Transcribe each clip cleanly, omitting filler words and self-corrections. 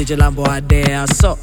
DJ Lambo Adea, so.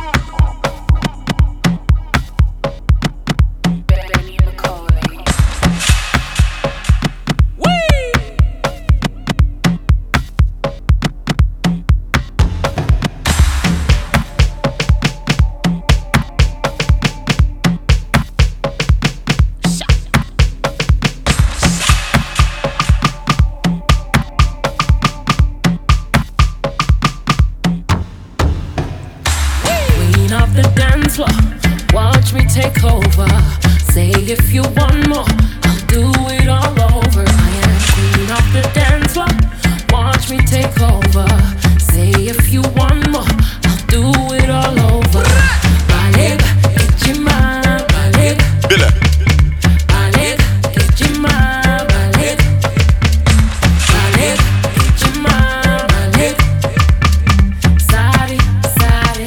Of the dance floor, watch me take over. Say if you want more, I'll do it all over. I am queen of the dance floor, watch me take over. Say if you want more, I'll do it all over. Balik, Ejima, balik. Balik, Ejima, balik. Balik, Ejima, balik. Sari, sari.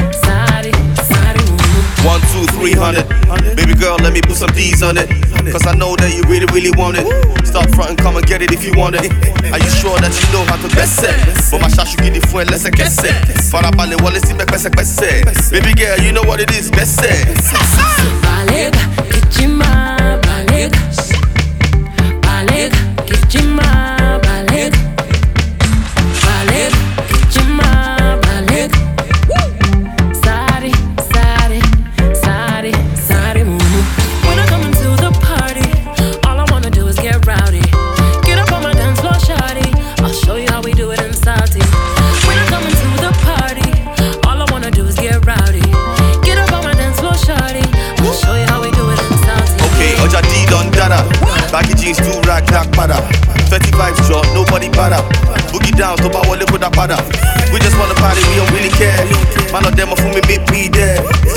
1, 2, 300. Baby girl, let me put some D's on it. Cause I know that you really, really want it. Stop front and come and get it if you want it. Are you sure that you know how to best it? But my shot, you get it for let's get it. Farabale, wale si me best it. Baby girl, you know what it is, best it. Balik, Ejima, balik. Balik, Ejima, balik. Balik, Ejima, balik. Sari, when I come into the party, all I wanna do is get rowdy. Get up on my dance floor, shawty. I'll show you how we do it in Salty. When I come into the party, all I wanna do is get rowdy. Get up on my dance floor, shawty. I'll show you how we do it in Salty. Okay, Oja D done dada. Baggy jeans, do rag, black pada. 25 drop, nobody bada. Boogie down, top I wallet with a pada. We just wanna party, we don't really care. Man of them are for me, meet me there.